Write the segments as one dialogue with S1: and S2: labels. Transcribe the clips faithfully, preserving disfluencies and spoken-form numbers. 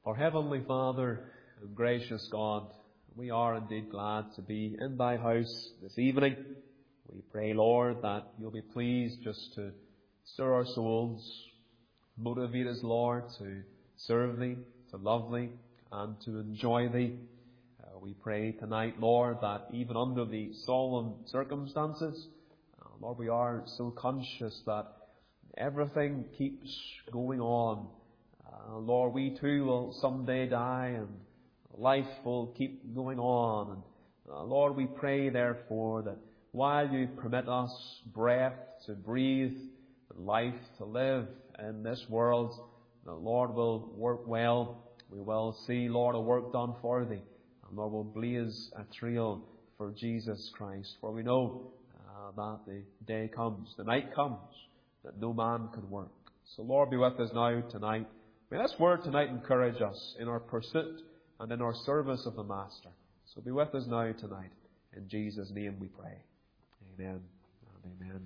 S1: Our Heavenly Father and gracious God, we are indeed glad to be in Thy house this evening. We pray, Lord, that You'll be pleased just to stir our souls, motivate us, Lord, to serve Thee, to love Thee, and to enjoy Thee. Uh, we pray tonight, Lord, that even under the solemn circumstances, uh, Lord, we are so conscious that everything keeps going on. Uh, Lord, we too will someday die, and life will keep going on. And uh, Lord, we pray therefore that while You permit us breath to breathe, life to live in this world, the Lord will work well. We will see, Lord, a work done for Thee. And Lord, will blaze a trail for Jesus Christ. For we know uh, that the day comes, the night comes, that no man can work. So Lord, be with us now tonight. May this word tonight encourage us in our pursuit and in our service of the Master. So be with us now tonight. In Jesus' name we pray. Amen and amen.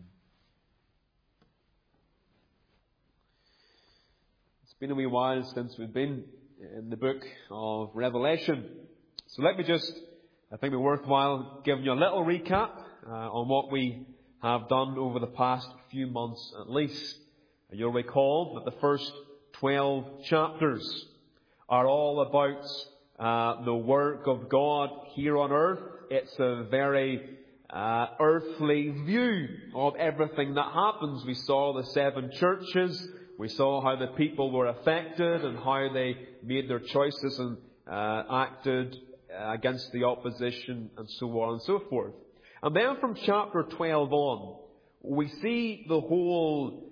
S1: It's been a wee while since we've been in the book of Revelation. So let me just, I think it's worthwhile giving you a little recap uh, on what we have done over the past few months at least. You'll recall that the first twelve chapters are all about uh, the work of God here on earth. It's a very uh, earthly view of everything that happens. We saw the seven churches. We saw how the people were affected and how they made their choices and uh, acted against the opposition and so on and so forth. And then from chapter twelve on, we see the whole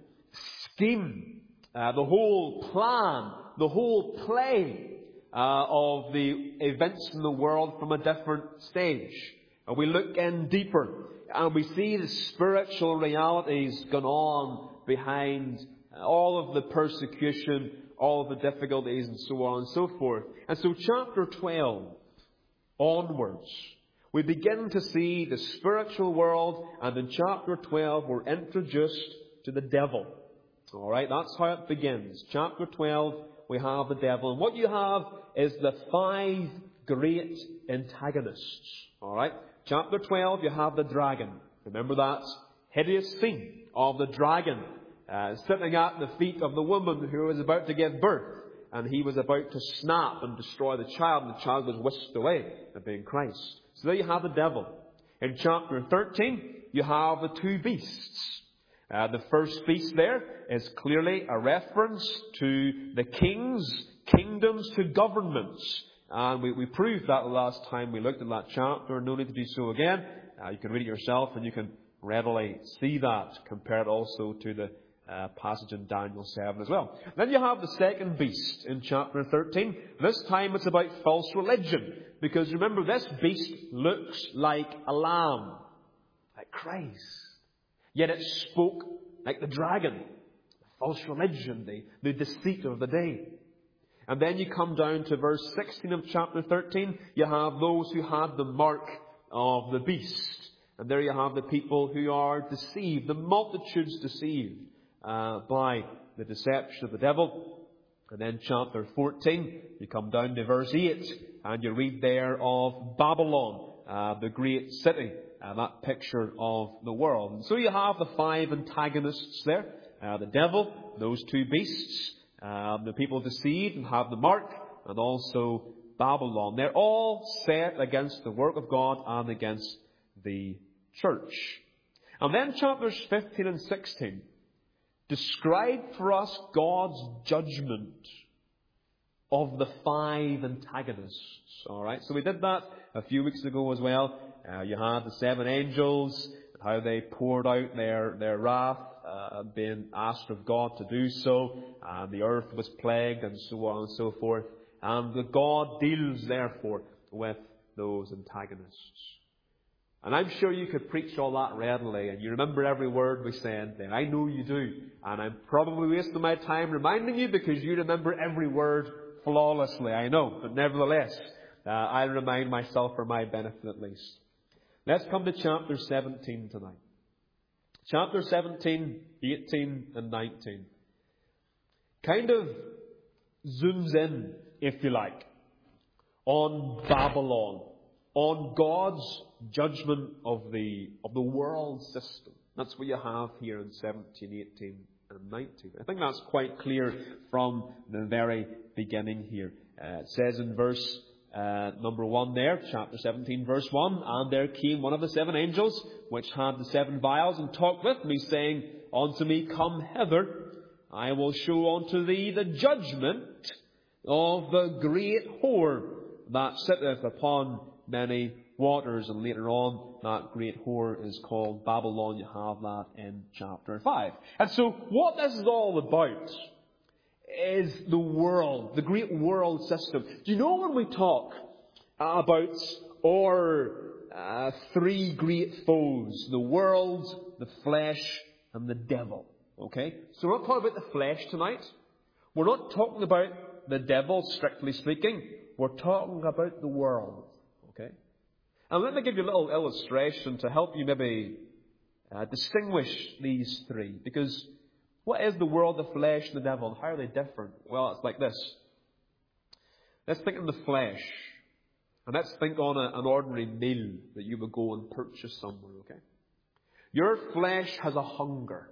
S1: scheme, uh, the whole plan, the whole play uh, of the events in the world from a different stage. And we look in deeper and we see the spiritual realities going on behind all of the persecution, all of the difficulties and so on and so forth. And so chapter twelve onwards, we begin to see the spiritual world, and in chapter twelve we're introduced to the devil. Alright, that's how it begins. Chapter twelve, we have the devil. And what you have is the five great antagonists. Alright, chapter twelve, you have the dragon. Remember that hideous scene of the dragon uh, sitting at the feet of the woman who was about to give birth. And he was about to snap and destroy the child, and the child was whisked away, that being Christ. So there you have the devil. In chapter thirteen, you have the two beasts. Uh, the first beast there is clearly a reference to the kings, kingdoms to governments. And we, we proved that the last time we looked at that chapter. No need to do so again. Uh, you can read it yourself and you can readily see that. Compare it also to the uh, passage in Daniel seven as well. Then you have the second beast in chapter thirteen. This time it's about false religion. Because remember, this beast looks like a lamb, like Christ. Yet it spoke like the dragon, the false religion, the, the deceit of the day. And then you come down to verse sixteen of chapter thirteen. You have those who had the mark of the beast. And there you have the people who are deceived, the multitudes deceived uh, by the deception of the devil. And then chapter fourteen, you come down to verse eight, and you read there of Babylon, uh, the great city. Uh, that picture of the world. And so you have the five antagonists there. Uh, the devil, those two beasts, uh, the people deceived and have the mark, and also Babylon. They're all set against the work of God and against the church. And then chapters fifteen and sixteen describe for us God's judgment of the five antagonists. Alright, so we did that a few weeks ago as well. Uh, you had the seven angels, how they poured out their, their wrath, uh, being asked of God to do so, and the earth was plagued, and so on and so forth. And the God deals, therefore, with those antagonists. And I'm sure you could preach all that readily, and you remember every word we said there. I know you do. And I'm probably wasting my time reminding you because you remember every word flawlessly, I know. But nevertheless, uh, I'll remind myself for my benefit at least. Let's come to chapter seventeen tonight. Chapter seventeen, eighteen and nineteen kind of zooms in if you like, on Babylon, on God's judgment of the of the world system. That's what you have here in seventeen, eighteen, and nineteen. I think that's quite clear from the very beginning here. Uh, it says in verse uh, number one there, chapter seventeen, verse one, "And there came one of the seven angels, which had the seven vials, and talked with me, saying unto me, Come hither, I will show unto thee the judgment of the great whore that sitteth upon many waters." And later on, that great whore is called Babylon. You have that in chapter five. And so what this is all about is the world, the great world system. Do you know when we talk about our uh, three great foes, the world, the flesh, and the devil? Okay? So we're not talking about the flesh tonight. We're not talking about the devil, strictly speaking. We're talking about the world. Okay? And let me give you a little illustration to help you maybe uh, distinguish these three. Because what is the world, the flesh, and the devil? And how are they different? Well, it's like this. Let's think of the flesh. And let's think on a, an ordinary meal that you would go and purchase somewhere. Okay? Your flesh has a hunger.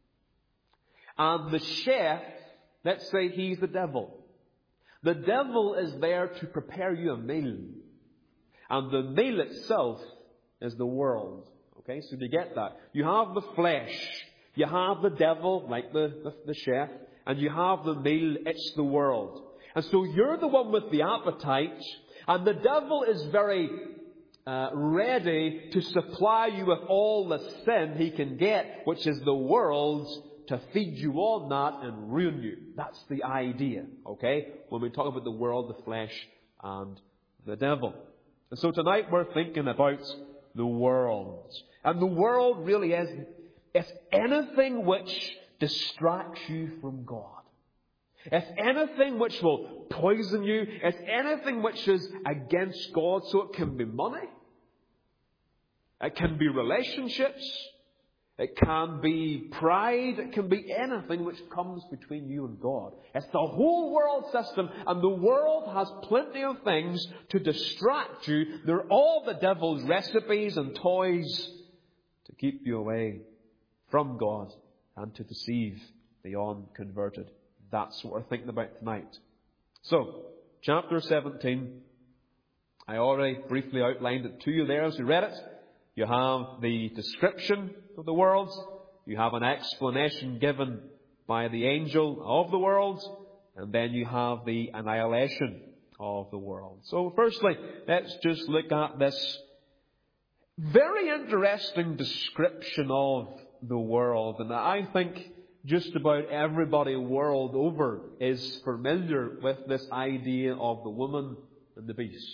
S1: And the chef, let's say he's the devil. The devil is there to prepare you a meal. And the meal itself is the world. Okay, so you get that. You have the flesh. You have the devil, like the, the, the chef. And you have the meal, it's the world. And so you're the one with the appetite. And the devil is very uh, ready to supply you with all the sin he can get, which is the world, to feed you on that and ruin you. That's the idea, okay? When we talk about the world, the flesh, and the devil. And so tonight we're thinking about the world. And the world really is, it's anything which distracts you from God. It's anything which will poison you. It's anything which is against God. So it can be money. It can be relationships. It can be pride. It can be anything which comes between you and God. It's the whole world system, and the world has plenty of things to distract you. They're all the devil's recipes and toys to keep you away from God and to deceive the unconverted. That's what we're thinking about tonight. So, chapter seventeen, I already briefly outlined it to you there as we read it. You have the description of the world. You have an explanation given by the angel of the world. And then you have the annihilation of the world. So firstly, let's just look at this very interesting description of the world. And I think just about everybody world over is familiar with this idea of the woman and the beast.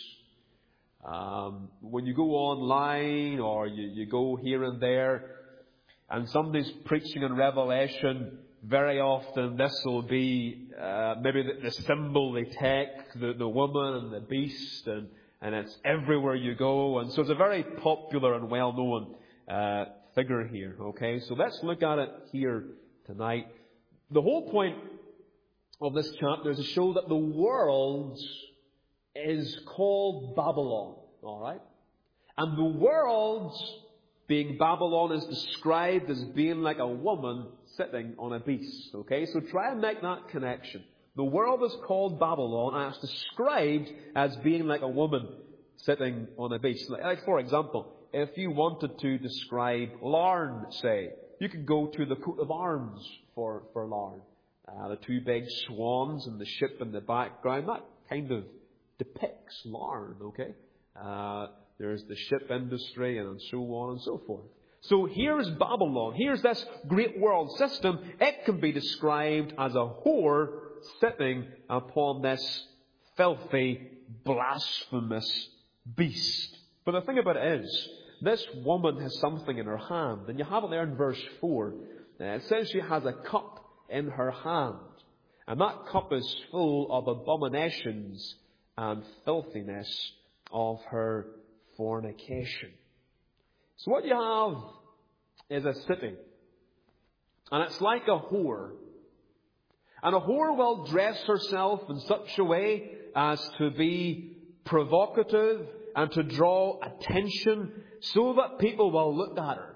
S1: Um, when you go online or you, you go here and there and somebody's preaching in Revelation, very often this will be uh, maybe the, the symbol they take, the, the woman and the beast, and, and it's everywhere you go. And so it's a very popular and well-known uh, figure here. Okay, so let's look at it here tonight. The whole point of this chapter is to show that the world is called Babylon, all right? And the world, being Babylon, is described as being like a woman sitting on a beast, okay? So try and make that connection. The world is called Babylon, and it's described as being like a woman sitting on a beast. Like, for example, if you wanted to describe Larne, say, you could go to the coat of arms for, for Larne. Uh, the two big swans and the ship in the background, that kind of depicts Larne, okay? Uh, there's the ship industry and so on and so forth. So here's Babylon. Here's this great world system. It can be described as a whore sitting upon this filthy, blasphemous beast. But the thing about it is, this woman has something in her hand. And you have it there in verse four. Uh, it says she has a cup in her hand. And that cup is full of abominations and filthiness of her fornication. So what you have is a city. And it's like a whore. And a whore will dress herself in such a way as to be provocative and to draw attention so that people will look at her.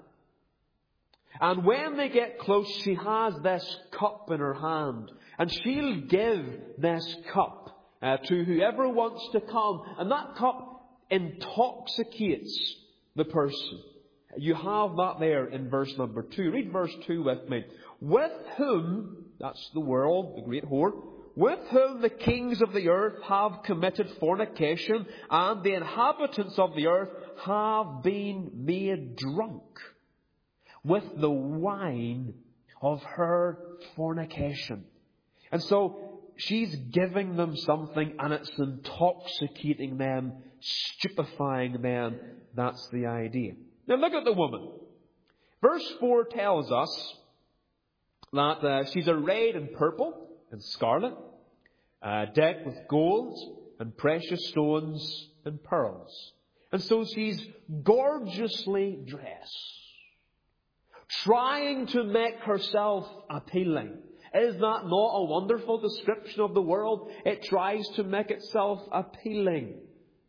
S1: And when they get close, she has this cup in her hand. And she'll give this cup uh, to whoever wants to come. And that cup intoxicates the person. You have that there in verse number two. Read verse two with me. With whom, that's the world, the great whore, with whom the kings of the earth have committed fornication, and the inhabitants of the earth have been made drunk with the wine of her fornication. And so she's giving them something, and it's intoxicating them, stupefying them. That's the idea. Now look at the woman. Verse four tells us that uh, she's arrayed in purple and scarlet, uh, decked with gold and precious stones and pearls. And so she's gorgeously dressed, trying to make herself appealing. Is that not a wonderful description of the world? It tries to make itself appealing.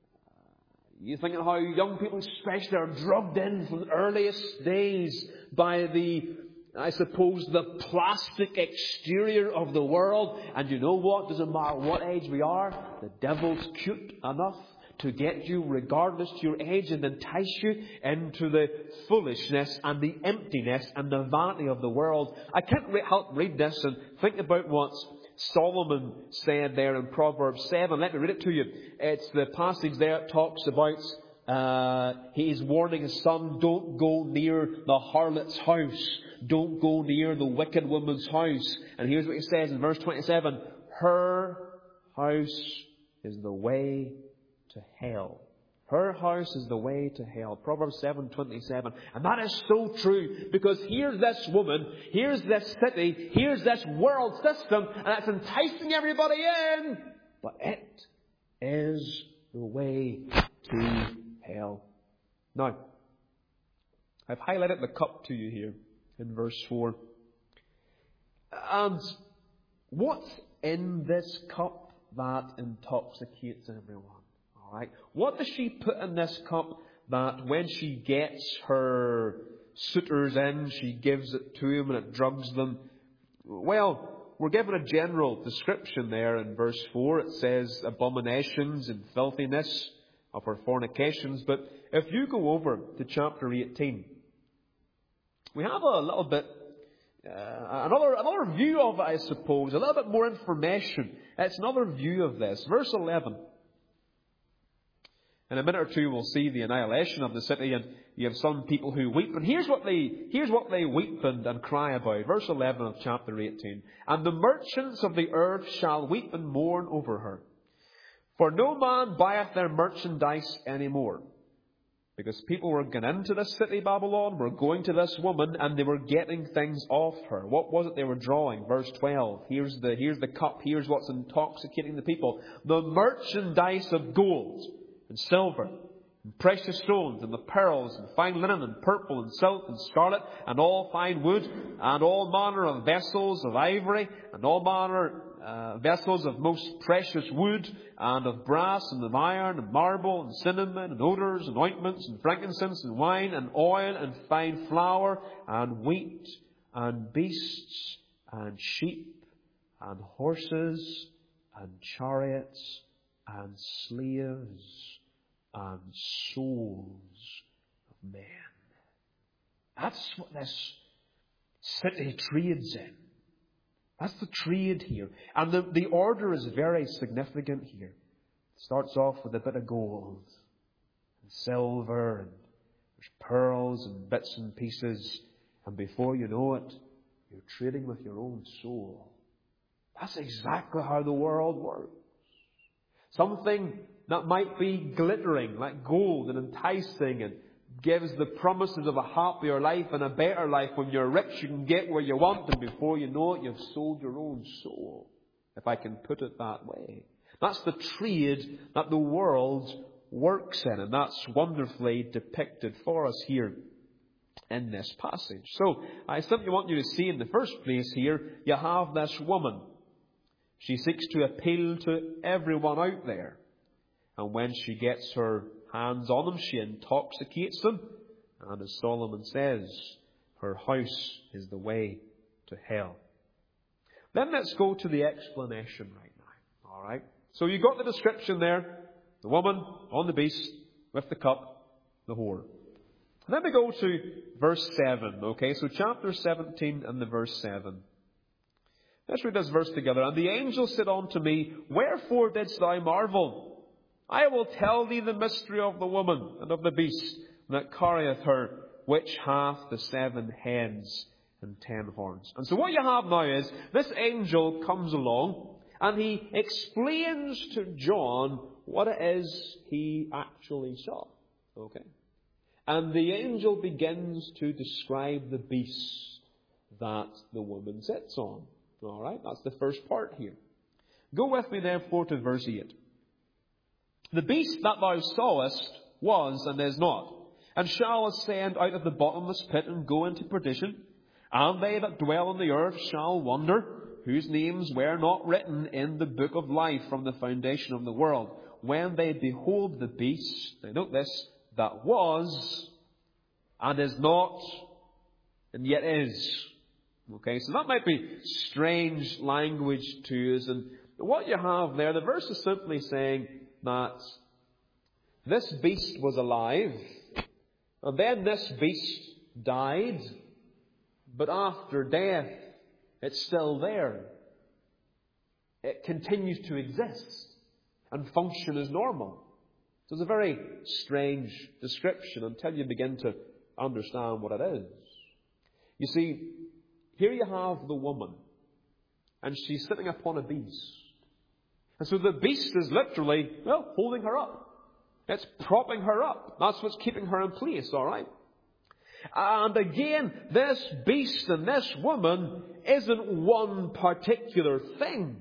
S1: You think of how young people especially are drugged in from the earliest days by the, I suppose, the plastic exterior of the world. And you know what? Doesn't matter what age we are, the devil's cute enough to get you, regardless to your age, and entice you into the foolishness and the emptiness and the vanity of the world. I can't re- help read this and think about what Solomon said there in Proverbs seven. Let me read it to you. It's the passage there that talks about, uh, he is warning his son, don't go near the harlot's house. Don't go near the wicked woman's house. And here's what he says in verse twenty-seven. Her house is the way to hell. Her house is the way to hell. Proverbs seven twenty-seven. And that is so true, because here's this woman, here's this city, here's this world system, and it's enticing everybody in. But it is the way to hell. Now, I've highlighted the cup to you here in verse four. And what's in this cup that intoxicates everyone? Right. What does she put in this cup that when she gets her suitors in, she gives it to them and it drugs them? Well, we're given a general description there in verse four. It says abominations and filthiness of her fornications. But if you go over to chapter eighteen, we have a little bit, uh, another, another view of it, I suppose, a little bit more information. It's another view of this. Verse eleven. In a minute or two, we'll see the annihilation of the city, and you have some people who weep. And here's what they, here's what they weep and, and cry about. Verse eleven of chapter eighteen. And the merchants of the earth shall weep and mourn over her. For no man buyeth their merchandise any more. Because people were going into this city, Babylon, were going to this woman, and they were getting things off her. What was it they were drawing? Verse twelve. Here's the, here's the cup. Here's what's intoxicating the people. The merchandise of gold and silver, and precious stones, and the pearls, and fine linen, and purple, and silk, and scarlet, and all fine wood, and all manner of vessels of ivory, and all manner uh, vessels of most precious wood, and of brass, and of iron, and marble, and cinnamon, and odours, and ointments, and frankincense, and wine, and oil, and fine flour, and wheat, and beasts, and sheep, and horses, and chariots, and slaves, and souls of men. That's what this city trades in. That's the trade here. And the, the order is very significant here. It starts off with a bit of gold and silver, and there's pearls and bits and pieces. And before you know it, you're trading with your own soul. That's exactly how the world works. Something that might be glittering like gold and enticing and gives the promises of a happier life and a better life. When you're rich, you can get where you want, and before you know it, you've sold your own soul, if I can put it that way. That's the trade that the world works in, and that's wonderfully depicted for us here in this passage. So, I simply want you to see in the first place here, you have this woman. She seeks to appeal to everyone out there. And when she gets her hands on them, she intoxicates them. And as Solomon says, her house is the way to hell. Then let's go to the explanation right now. All right? So you got the description there. The woman on the beast with the cup, the whore. Then we go to verse seven. Okay, so chapter seventeen and the verse seven. Let's read this verse together. And the angel said unto me, Wherefore didst thou marvel? I will tell thee the mystery of the woman and of the beast that carrieth her, which hath the seven heads and ten horns. And so what you have now is, this angel comes along and he explains to John what it is he actually saw. Okay? And the angel begins to describe the beast that the woman sits on. All right? That's the first part here. Go with me therefore to verse eight. The beast that thou sawest was and is not, and shall ascend out of the bottomless pit and go into perdition. And they that dwell on the earth shall wonder, whose names were not written in the book of life from the foundation of the world, when they behold the beast, now note this, that was, and is not, and yet is. Okay, so that might be strange language to us. And what you have there, the verse is simply saying that this beast was alive, and then this beast died, but after death, it's still there. It continues to exist and function as normal. So it's a very strange description until you begin to understand what it is. You see, here you have the woman, and she's sitting upon a beast. And so the beast is literally, well, holding her up. It's propping her up. That's what's keeping her in place, all right? And again, this beast and this woman isn't one particular thing.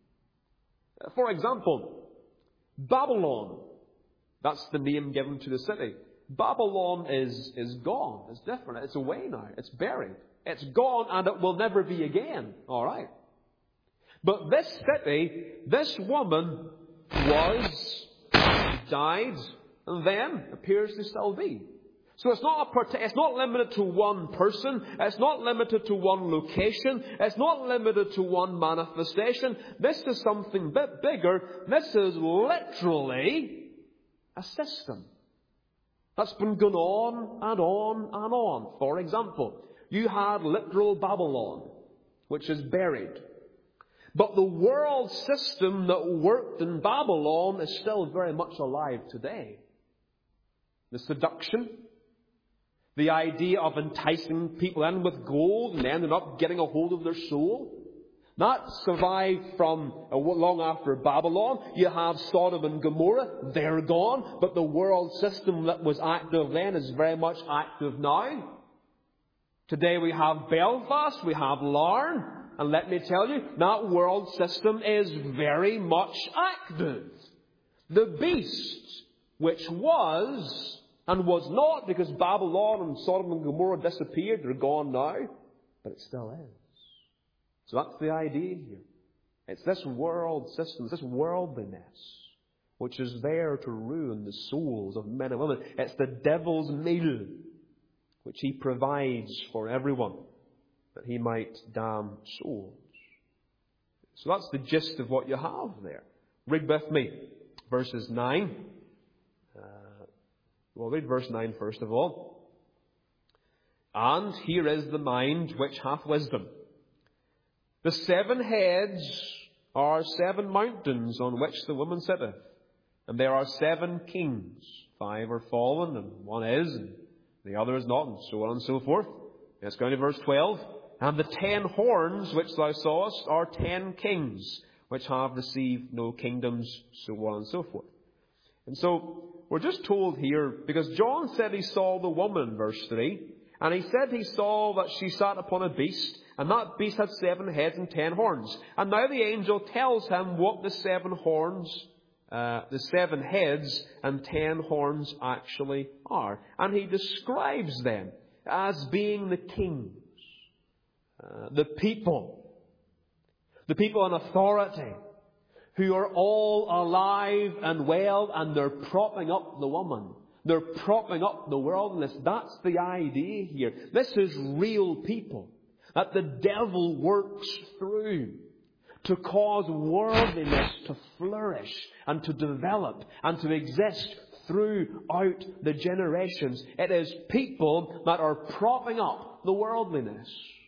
S1: For example, Babylon. That's the name given to the city. Babylon is, is gone. It's different. It's away now. It's buried. It's gone and it will never be again. All right. But this city, this woman was, died, and then appears to still be. So it's not a, it's not limited to one person. It's not limited to one location. It's not limited to one manifestation. This is something a bit bigger. This is literally a system that's been going on and on and on. For example, you had literal Babylon, which is buried. But the world system that worked in Babylon is still very much alive today. The seduction, the idea of enticing people in with gold and ending up getting a hold of their soul, that survived from uh, long after Babylon. You have Sodom and Gomorrah, they're gone, but the world system that was active then is very much active now. Today we have Belfast, we have Larne, and let me tell you, that world system is very much active. The beast, which was and was not, because Babylon and Sodom and Gomorrah disappeared, they're gone now, but it still is. So that's the idea here. It's this world system, this worldliness, which is there to ruin the souls of men and women. It's the devil's meal, which he provides for everyone, that he might damn souls. So that's the gist of what you have there. Read with me verses nine. Uh, we'll read verse nine first of all. And here is the mind which hath wisdom. The seven heads are seven mountains on which the woman sitteth. And there are seven kings. Five are fallen, and one is, and the other is not, and so on and so forth. Let's go to verse twelve. And the ten horns which thou sawest are ten kings, which have received no kingdoms, so on and so forth. And so, we're just told here, because John said he saw the woman, verse three, and he said he saw that she sat upon a beast, and that beast had seven heads and ten horns. And now the angel tells him what the seven horns, uh, the seven heads and ten horns actually are. And he describes them as being the kings, uh, the people the people in authority, who are all alive and well, and they're propping up the woman. They're propping up the worldliness. That's the idea here. This is real people that the devil works through to cause worldliness to flourish and to develop and to exist throughout the generations. It is people that are propping up the worldliness.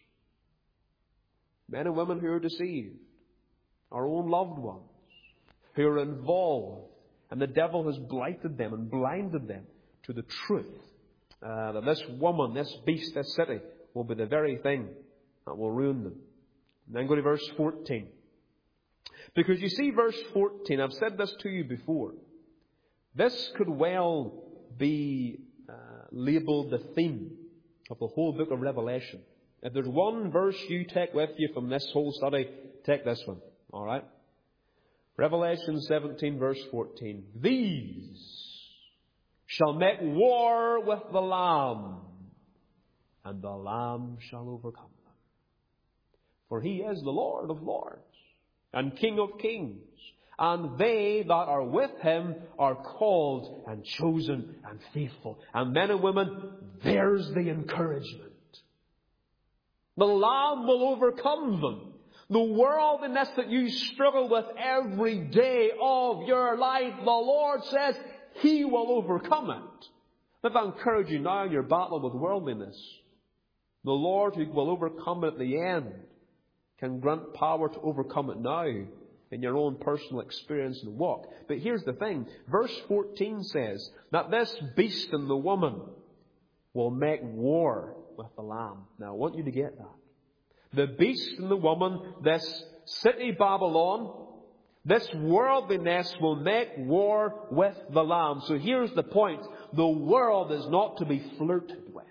S1: Men and women who are deceived, our own loved ones, who are involved, and the devil has blighted them and blinded them to the truth uh, that this woman, this beast, this city will be the very thing that will ruin them. And then go to verse fourteen. Because you see, verse fourteen, I've said this to you before. This could well be uh, labelled the theme of the whole book of Revelation. If there's one verse you take with you from this whole study, take this one. All right? Revelation seventeen, verse fourteen. These shall make war with the Lamb, and the Lamb shall overcome them. For he is the Lord of lords, and King of kings, and they that are with him are called and chosen and faithful. And men and women, there's the encouragement. The Lamb will overcome them. The worldliness that you struggle with every day of your life, the Lord says he will overcome it. If I encourage you now in your battle with worldliness, the Lord who will overcome it at the end can grant power to overcome it now in your own personal experience and walk. But here's the thing. Verse fourteen says that this beast and the woman will make war with the Lamb. Now, I want you to get that. The beast and the woman, this city Babylon, this worldliness will make war with the Lamb. So here's the point. The world is not to be flirted with.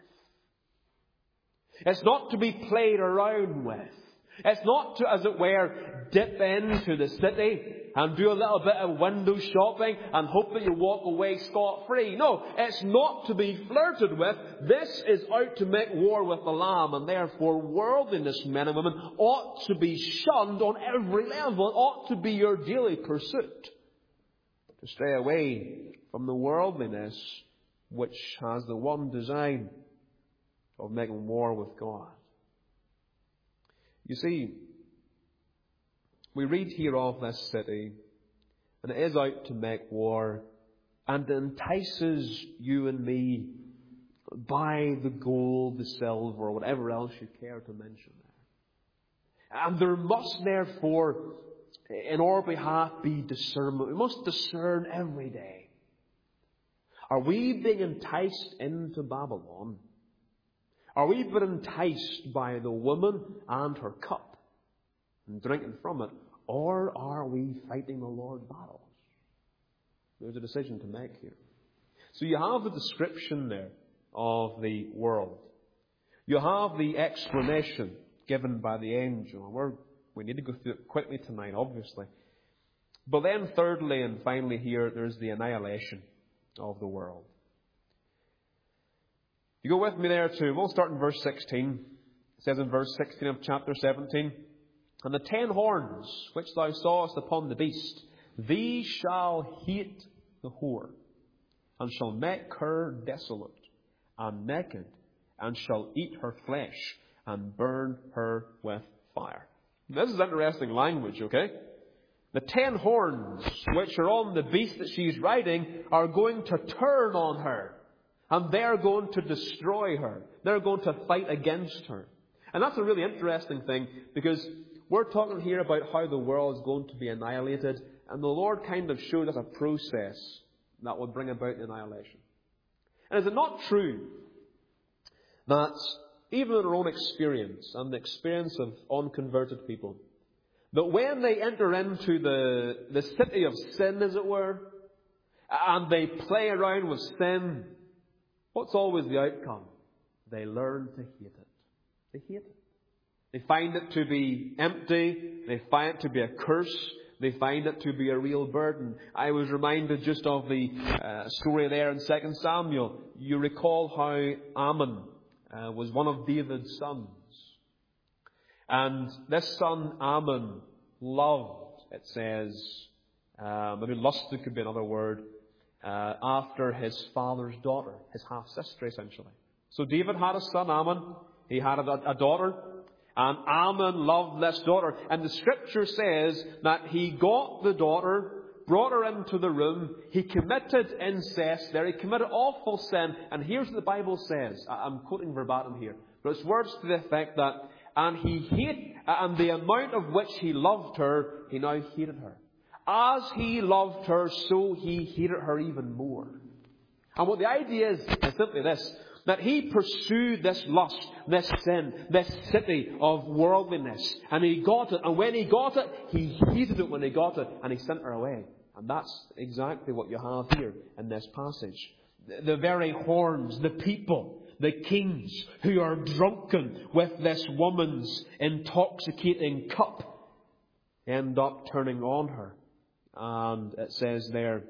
S1: It's not to be played around with. It's not to, as it were, dip into the city and do a little bit of window shopping and hope that you walk away scot-free. No, it's not to be flirted with. This is out to make war with the Lamb, and therefore worldliness, men and women, ought to be shunned on every level. It ought to be your daily pursuit to stay away from the worldliness which has the one design of making war with God. You see, we read here of this city, and it is out to make war, and it entices you and me by the gold, the silver, or whatever else you care to mention there. And there must therefore, in our behalf, be discernment. We must discern every day. Are we being enticed into Babylon? Are we being enticed by the woman and her cup and drinking from it? Or are we fighting the Lord's battles? There's a decision to make here. So you have the description there of the world. You have the explanation given by the angel. We're, we need to go through it quickly tonight, obviously. But then thirdly and finally here, there's the annihilation of the world. You go with me there too. We'll start in verse sixteen. It says in verse sixteen of chapter seventeen, And the ten horns which thou sawest upon the beast, these shall hate the whore, and shall make her desolate and naked, and shall eat her flesh, and burn her with fire. This is interesting language, okay? The ten horns which are on the beast that she's riding are going to turn on her. And they're going to destroy her. They're going to fight against her. And that's a really interesting thing, because we're talking here about how the world is going to be annihilated. And the Lord kind of showed us a process that will bring about the annihilation. And is it not true that even in our own experience and the experience of unconverted people, that when they enter into the, the city of sin, as it were, and they play around with sin, what's always the outcome? They learn to hate it. They hate it. They find it to be empty. They find it to be a curse. They find it to be a real burden. I was reminded just of the uh, story there in Second Samuel. You recall how Ammon uh, was one of David's sons. And this son, Ammon, loved, it says, uh, maybe lusted could be another word, uh, after his father's daughter, his half-sister essentially. So David had a son, Amnon. He had a, a daughter. And Amnon loved this daughter. And the scripture says that he got the daughter, brought her into the room. He committed incest there. He committed awful sin. And here's what the Bible says. I'm quoting verbatim here. But it's words to the effect that, and he hate, and the amount of which he loved her, he now hated her. As he loved her, so he hated her even more. And what the idea is, is simply this, that he pursued this lust, this sin, this city of worldliness. And he got it. And when he got it, he hated it when he got it. And he sent her away. And that's exactly what you have here in this passage. The, the very horns, the people, the kings who are drunken with this woman's intoxicating cup end up turning on her. And it says there,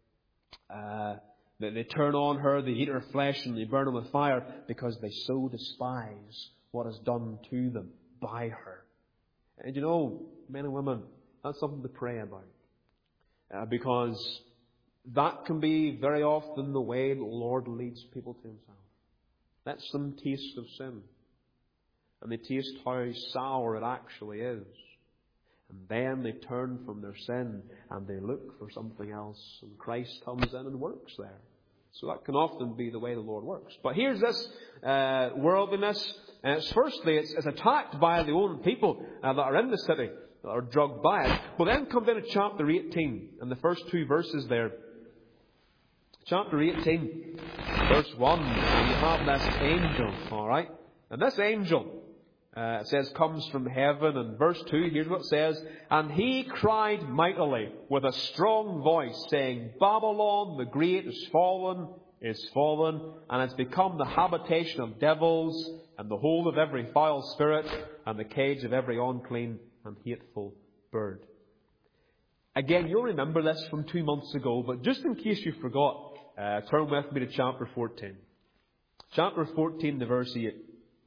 S1: uh, they turn on her, they eat her flesh, and they burn her with fire because they so despise what is done to them by her. And you know, men and women, that's something to pray about. Uh, because that can be very often the way the Lord leads people to Himself. Let them taste of sin. And they taste how sour it actually is. And then they turn from their sin and they look for something else. And Christ comes in and works there. So that can often be the way the Lord works. But here's this uh, worldliness. And it's firstly, it's, it's attacked by the own people uh, that are in the city, that are drugged by it. But then comes into chapter eighteen, and the first two verses there. Chapter eighteen, verse one, and you have this angel, alright? And this angel, uh, it says, comes from heaven. And verse two, here's what it says. And he cried mightily with a strong voice, saying, Babylon the great is fallen, is fallen, and has become the habitation of devils, and the hold of every foul spirit, and the cage of every unclean and hateful bird. Again, you'll remember this from two months ago, but just in case you forgot, uh, turn with me to chapter fourteen. Chapter fourteen, the verse eight.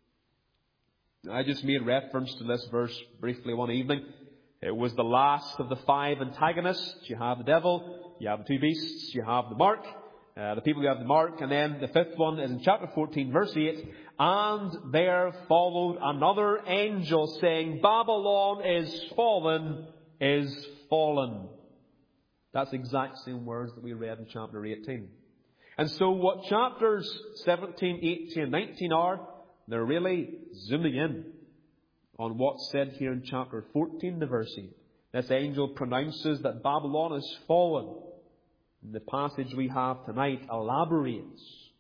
S1: I just made reference to this verse briefly one evening. It was the last of the five antagonists. You have the devil, you have the two beasts, you have the mark, uh, the people who have the mark, and then the fifth one is in chapter fourteen, verse eight. And there followed another angel saying, Babylon is fallen, is fallen. That's the exact same words that we read in chapter eighteen. And so what chapters seventeen, eighteen, and nineteen are, they're really zooming in on what's said here in chapter fourteen, the verse eight. This angel pronounces that Babylon is fallen. And the passage we have tonight elaborates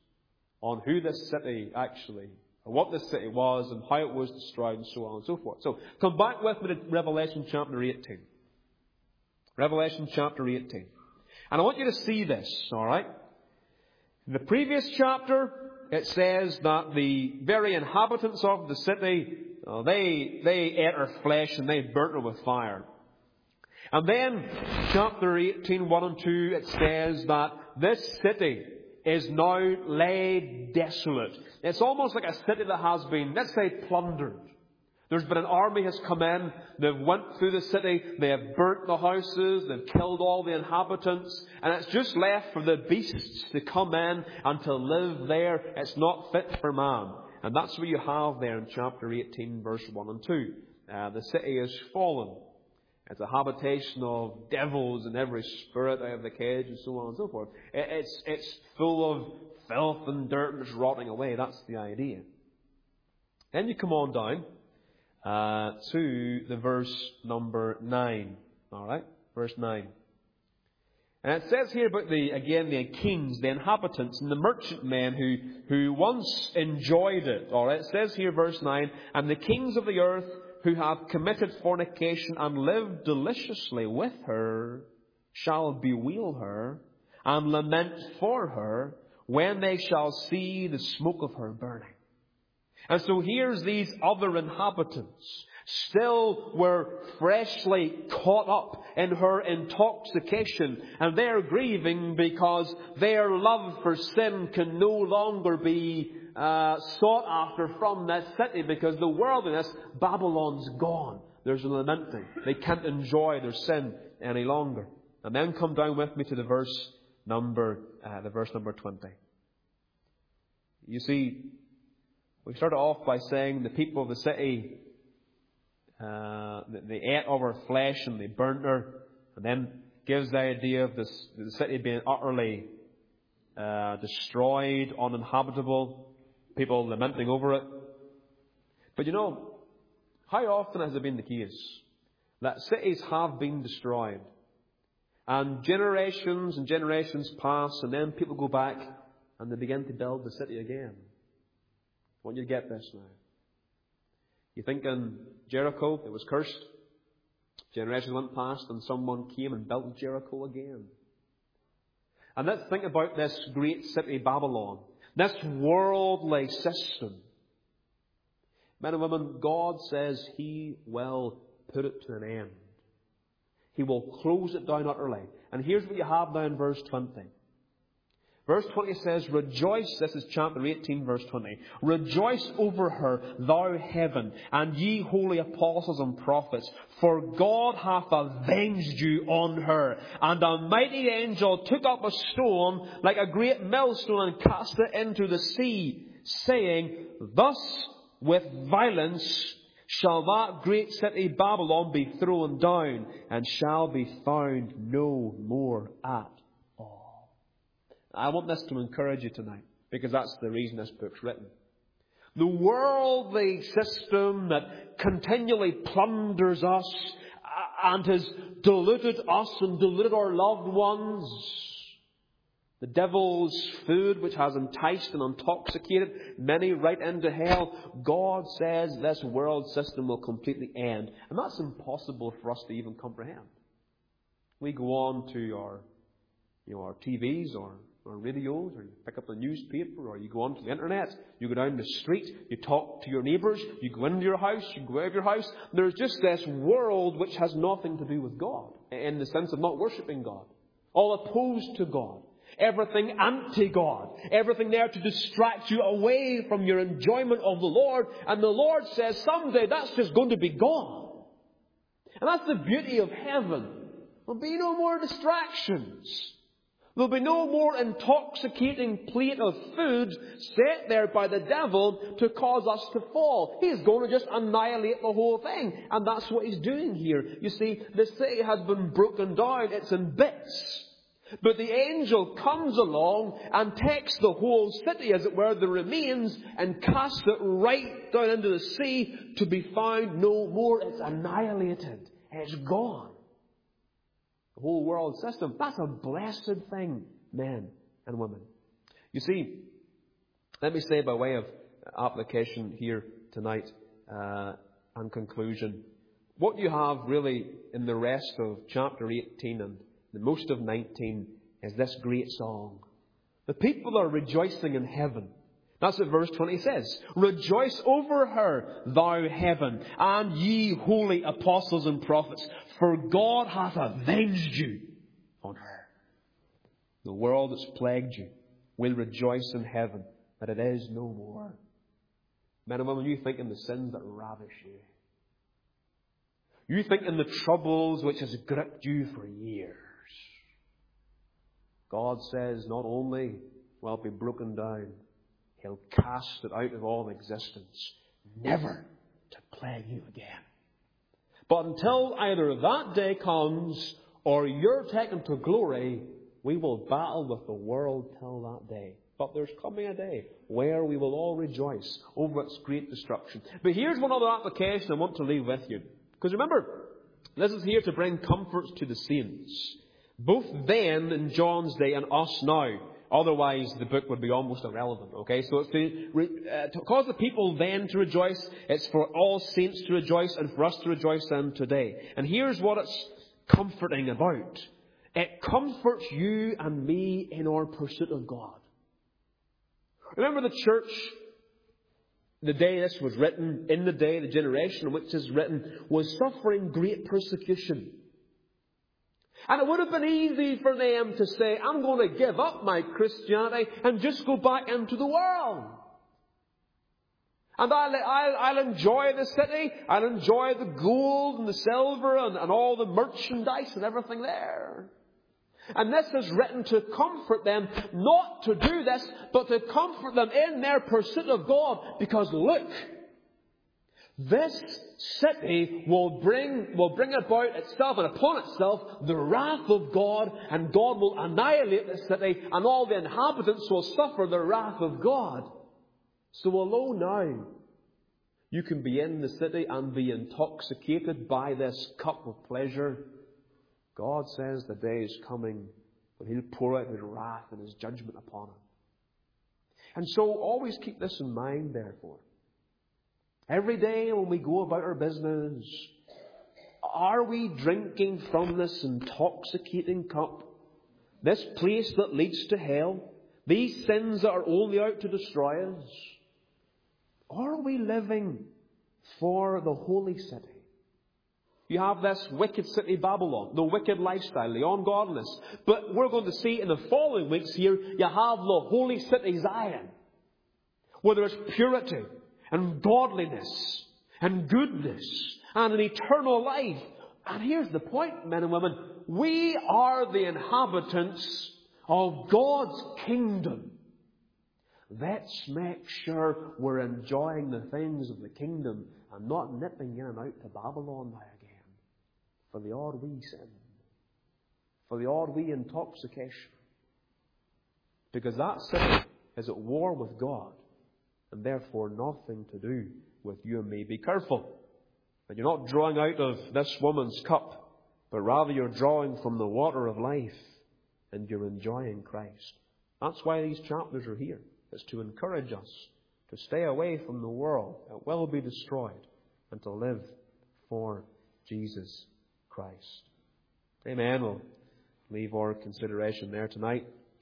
S1: on who this city actually, or what this city was, and how it was destroyed, and so on and so forth. So, come back with me to Revelation chapter eighteen. Revelation chapter eighteen. And I want you to see this, alright? In the previous chapter, it says that the very inhabitants of the city, uh, they, they ate her flesh and they burnt her with fire. And then, chapter eighteen, one and two, it says that this city is now laid desolate. It's almost like a city that has been, let's say, plundered. There's been an army has come in, they've went through the city, they have burnt the houses, they've killed all the inhabitants, and it's just left for the beasts to come in and to live there. It's not fit for man. And that's what you have there in chapter eighteen, verse one and two. Uh, the city is fallen. It's a habitation of devils and every spirit out of the cage and so on and so forth. It, it's, it's full of filth and dirt and it's rotting away. That's the idea. Then you come on down Uh, to the verse number nine. Alright? Verse nine. And it says here about the, again, the kings, the inhabitants, and the merchantmen who, who once enjoyed it. Alright? It says here, verse nine, and the kings of the earth who have committed fornication and lived deliciously with her shall bewail her and lament for her when they shall see the smoke of her burning. And so here's these other inhabitants, still were freshly caught up in her intoxication, and they're grieving because their love for sin can no longer be uh, sought after from that city, because the worldliness, Babylon's gone. There's a lamenting. They can't enjoy their sin any longer. And then come down with me to the verse number, uh, the verse number twenty. You see, we started off by saying the people of the city, uh, they ate of her flesh and they burnt her, and then gives the idea of this, the city being utterly uh, destroyed, uninhabitable, people lamenting over it. But you know, how often has it been the case that cities have been destroyed, and generations and generations pass, and then people go back and they begin to build the city again? I want you to get this now. You think in Jericho, it was cursed. Generations went past and someone came and built Jericho again. And let's think about this great city, Babylon. This worldly system. Men and women, God says He will put it to an end. He will close it down utterly. And here's what you have now in verse twenty. Verse twenty says, Rejoice, this is chapter eighteen, verse twenty. Rejoice over her, thou heaven, and ye holy apostles and prophets, for God hath avenged you on her. And a mighty angel took up a stone like a great millstone and cast it into the sea, saying, Thus with violence shall that great city Babylon be thrown down, and shall be found no more at all. I want this to encourage you tonight, because that's the reason this book's written. The worldly system that continually plunders us and has deluded us and deluded our loved ones. The devil's food which has enticed and intoxicated many right into hell. God says this world system will completely end. And that's impossible for us to even comprehend. We go on to our, you know, our T Vs or our radios, or you pick up the newspaper, or you go onto the internet, you go down the street, you talk to your neighbours, you go into your house, you go out of your house. There's just this world which has nothing to do with God, in the sense of not worshipping God. All opposed to God. Everything anti-God. Everything there to distract you away from your enjoyment of the Lord. And the Lord says someday that's just going to be gone. And that's the beauty of heaven. There'll be no more distractions. There'll be no more intoxicating plate of food set there by the devil to cause us to fall. He's going to just annihilate the whole thing. And that's what he's doing here. You see, the city has been broken down. It's in bits. But the angel comes along and takes the whole city, as it were, the remains, and casts it right down into the sea to be found no more. It's annihilated. It's gone. The whole world system. That's a blessed thing, men and women. You see, let me say by way of application here tonight uh, and conclusion, what you have really in the rest of chapter eighteen and the most of nineteen is this great song. The people are rejoicing in heaven. That's what verse twenty says. Rejoice over her, thou heaven, and ye holy apostles and prophets, for God hath avenged you on her. The world that's plagued you will rejoice in heaven that it is no more. Men and women, you think in the sins that ravish you. You think in the troubles which has gripped you for years. God says not only will it be broken down, He'll cast it out of all existence, never to plague you again. But until either that day comes or you're taken to glory, we will battle with the world till that day. But there's coming a day where we will all rejoice over its great destruction. But here's one other application I want to leave with you. Because remember, this is here to bring comforts to the saints. Both then in John's day and us now. Otherwise, the book would be almost irrelevant. Okay, so it's to, uh, to cause the people then to rejoice. It's for all saints to rejoice and for us to rejoice then today. And here's what it's comforting about. It comforts you and me in our pursuit of God. Remember the church, the day this was written, in the day, the generation in which this is written, was suffering great persecution. And it would have been easy for them to say, I'm going to give up my Christianity and just go back into the world. And I'll, I'll, I'll enjoy the city. I'll enjoy the gold and the silver and, and all the merchandise and everything there. And this is written to comfort them, not to do this, but to comfort them in their pursuit of God. Because look, this city will bring, will bring about itself and upon itself the wrath of God, and God will annihilate the city, and all the inhabitants will suffer the wrath of God. So although now you can be in the city and be intoxicated by this cup of pleasure, God says the day is coming when He'll pour out His wrath and His judgment upon it. And so always keep this in mind, therefore. Every day when we go about our business, are we drinking from this intoxicating cup? This place that leads to hell? These sins that are only out to destroy us? Or are we living for the holy city? You have this wicked city Babylon, the wicked lifestyle, the ungodliness. But we're going to see in the following weeks here, you have the holy city Zion, where there is purity and godliness and goodness and an eternal life. And here's the point, men and women. We are the inhabitants of God's kingdom. Let's make sure we're enjoying the things of the kingdom and not nipping in and out to Babylon now again for the odd wee sin, for the odd wee intoxication. Because that city is at war with God, and therefore nothing to do with you and me. Be careful that you're not drawing out of this woman's cup, but rather you're drawing from the water of life and you're enjoying Christ. That's why these chapters are here. It's to encourage us to stay away from the world that will be destroyed and to live for Jesus Christ. Amen. We'll leave our consideration there tonight.